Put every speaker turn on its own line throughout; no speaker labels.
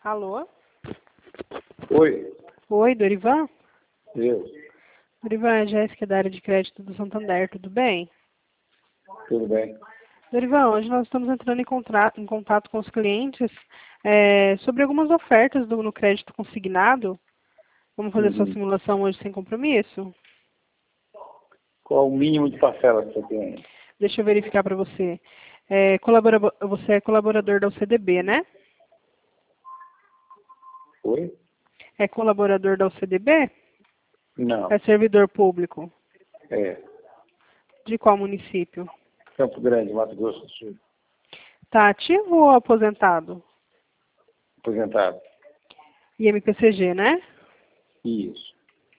Alô?
Oi,
Oi, Dorivan?
eu,
Dorivan, é a Jéssica da área de crédito do Santander, tudo bem?
tudo bem?
Dorivan, hoje nós estamos entrando em contato com os clientes sobre algumas ofertas no crédito consignado. Vamos fazer sua
Uhum.
simulação hoje sem compromisso?
Qual o mínimo de parcela que você tem?
Deixa eu verificar para você. Você é colaborador da UCDB, né?
Oi?
É colaborador da UCDB? É
Não,
servidor público?
é
De qual município?
Campo Grande, Mato Grosso do Sul,
Tá ativo ou aposentado?
aposentado.
IMPCG, né?
Isso.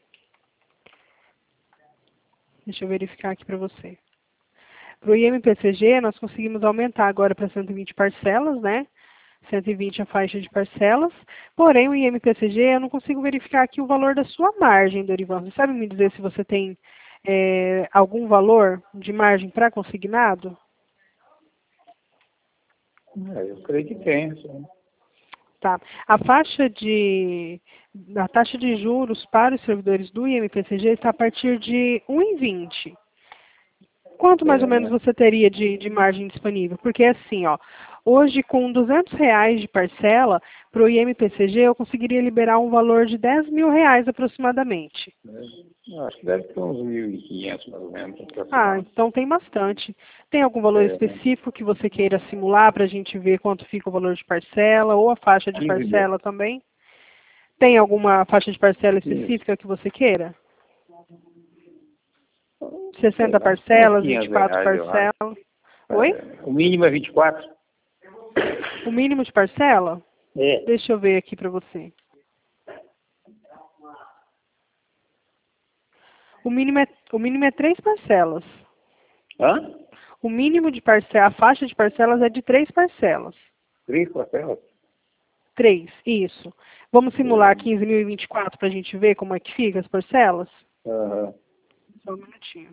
Deixa eu verificar aqui para você. Para o IMPCG, nós conseguimos aumentar agora para 120 parcelas, né? 120 a faixa de parcelas. Porém, o IMPCG, eu não consigo verificar aqui o valor da sua margem, Dorivan. Você sabe me dizer se você tem algum valor de margem para consignado?
Eu creio que tem, sim.
Tá. A taxa de juros para os servidores do IMPCG está a partir de 1,20. Quanto mais ou
É,
menos
né?
você teria de margem disponível? Porque assim, ó, hoje com R$ 200 de parcela, para o IMPCG eu conseguiria liberar um valor de R$ 10.000 aproximadamente.
Eu acho que deve ter uns 1.500 mais ou menos,
Ah,
aproximado.
então tem bastante. Tem algum valor
É, né?
específico que você queira simular para a gente ver quanto fica o valor de parcela ou a faixa de
15 mil.
parcela também? Tem alguma faixa de parcela
15.
específica que você queira?
Sei
60
lá, acho que é uns
parcelas,
500
24
reais, eu acho.
parcelas? Oi?
É, o mínimo é 24?
O mínimo de parcela?
É.
Deixa eu ver aqui para você. O mínimo é 3 parcelas.
Hã?
O mínimo de parcela, a faixa de parcelas é de 3 parcelas.
3 parcelas?
3, isso. Vamos simular
É.
15.024 para a gente ver como é que fica as parcelas?
Aham.
Só um minutinho.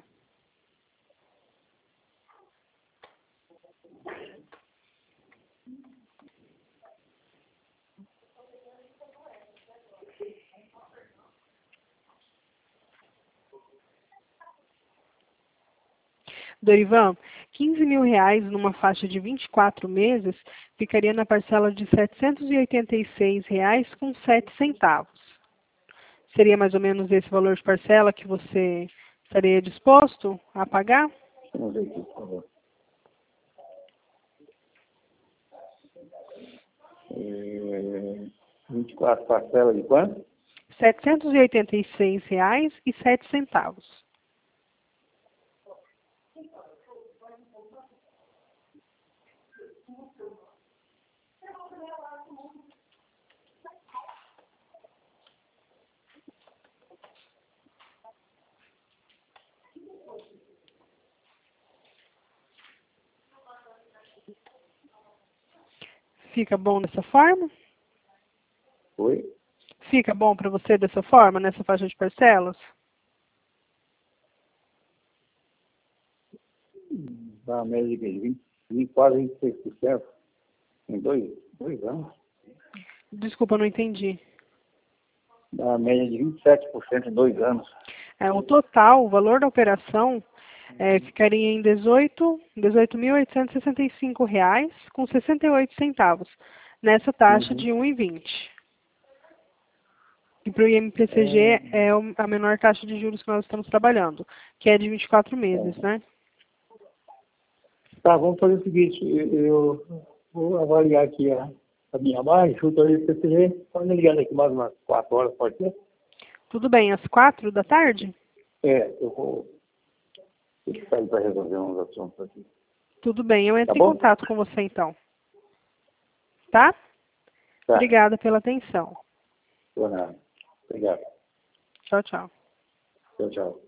Dorivan, R$ 15.000 numa faixa de 24 meses ficaria na parcela de R$ 786 com 7 centavos. Seria mais ou menos esse valor de parcela que você estaria disposto a pagar?
Vamos ver aqui, por favor. 24 parcelas de quanto?
R$ 786 e 7 centavos. Fica bom dessa forma?
Oi?
Fica bom para você dessa forma, nessa faixa de parcelas?
Dá uma média de 20, quase 26% em dois anos.
Desculpa, não entendi.
Dá uma média de 27% em 2 anos.
O total, o valor da operação, ficaria em R$ 18.865 com 68 centavos, nessa taxa
Uhum.
de 1,20. E para o IMPCG
É,
é a menor taxa de juros que nós estamos trabalhando, que é de 24 meses,
é.
né?
Tá, vamos fazer o seguinte, eu vou avaliar aqui a minha margem, junto aí para você, pode me ligar daqui mais umas 4 horas, pode ser?
Tudo bem, às 4 da tarde?
Eu vou ter que sair para resolver uns assuntos aqui.
Tudo bem, eu
Tá
entro em
bom?
contato com você então, tá?
Tá,
Obrigada pela atenção.
por nada. Obrigado.
Tchau, tchau.
Tchau, tchau.